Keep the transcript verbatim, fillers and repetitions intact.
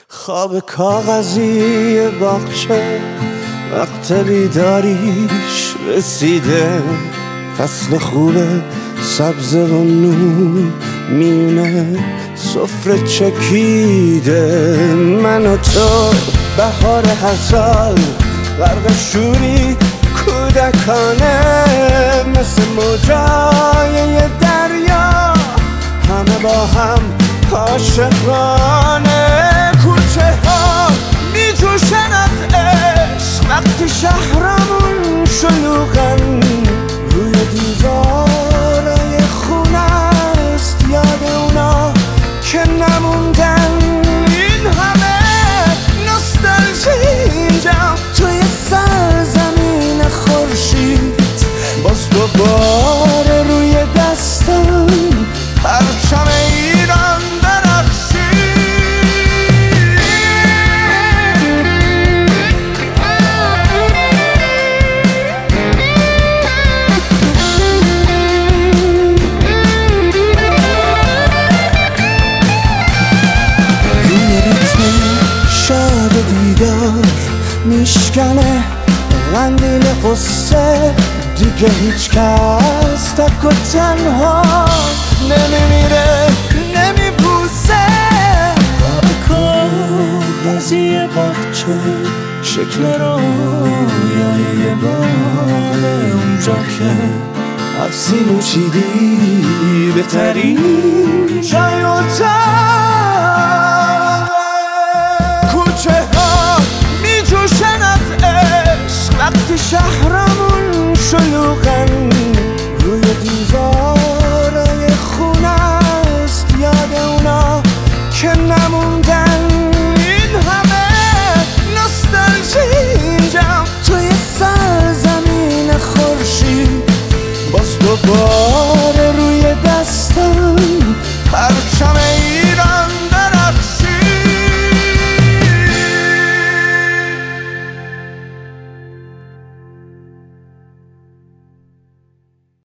خواب کاغذی باغچه وقت بیداریش رسیده، فصل خوبه سبز و نور میونه سفره چکیده. من و تو بهار هر سال غرق شوری کودکانه، مثل موجای یه دریا همه با هم عاشقانه. کوچه ها می جوشن از عشق وقتی شهرمون شلوغن، روی دیوارای خونه است یاد اونا که نموندن. این همه نوستالژی اینجا توی سرزمین خورشید، باز دوباره روی دستم پرچم ایران میشکنه قندیل قصه، دیگه هیچ کس تک و تنها نمیمیره نمیپوسه. خواب کاغذی باغچه شکل رویای یه باغه، اونجا که افسین و چیدی بهترین جای اتاق. کوچه ها می جوشن از عشق وقتی شهرمون شلوغن، روی دیوارای خونه است یاد اونا که نموندن. این همه نوستالژی اینجا توی سرزمین خورشید، باز دوباره